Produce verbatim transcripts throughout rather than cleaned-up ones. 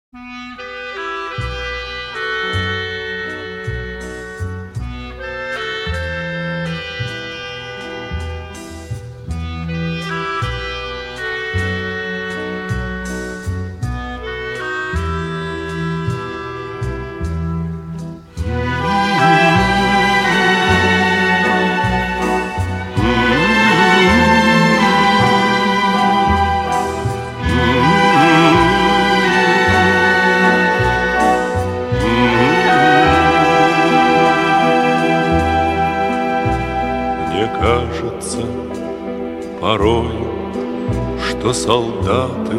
Кажется порой, что солдаты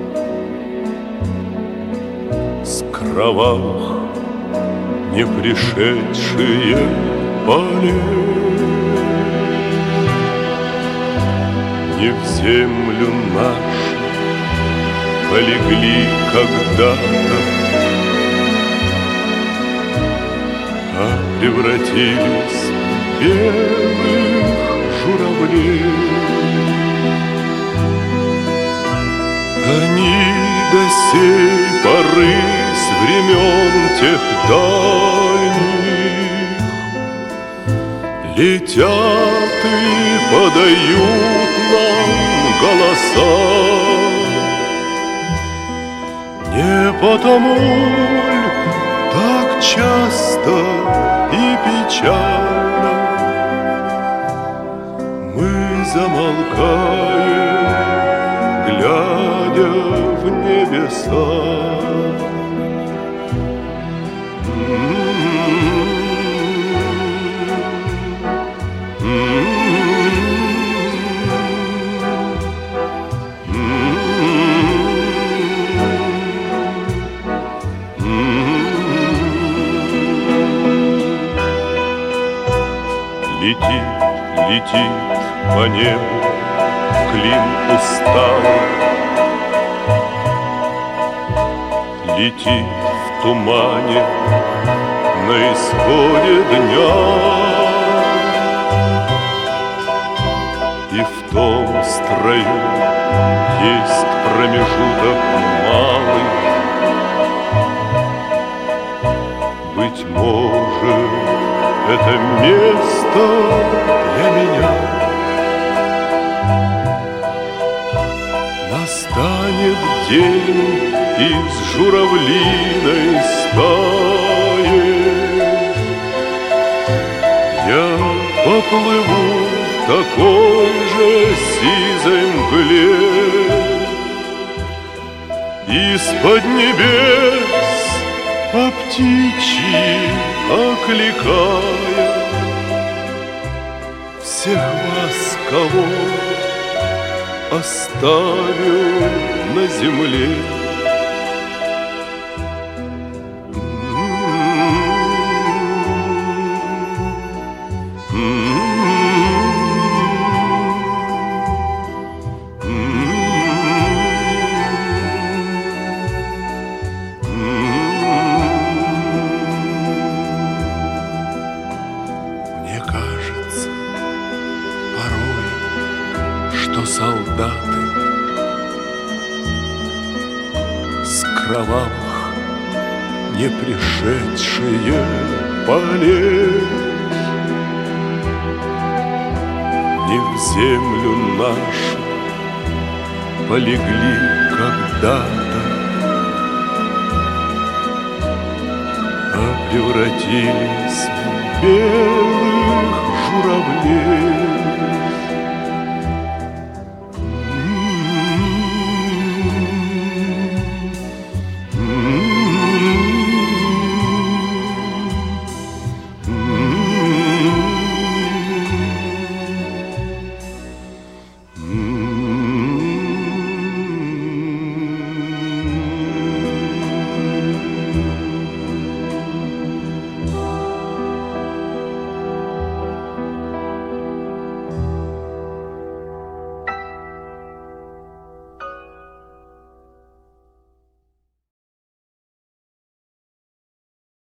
с кровавых, не пришедшие полей, не в землю нашу полегли когда-то, а превратились в белых журавлей. Они до сей поры с времен тех дальних летят и подают нам голоса. Не потому ль так часто и печально мы замолкаем, глядя в небеса. Летит, летит по небу клин усталый, летит в тумане на исходе дня, и в том строю есть промежуток малый. Быть может, это место для меня. Настанет день из журавлиной стаи, я поплыву в такой же сизой мгле, из-под небес по птичьи окликая всех вас, кого оставил на земле. Мне кажется порой, что солдаты с кровавых, не пришедшие полей, не в землю нашу полегли когда-то, а превратились в белых журавлей.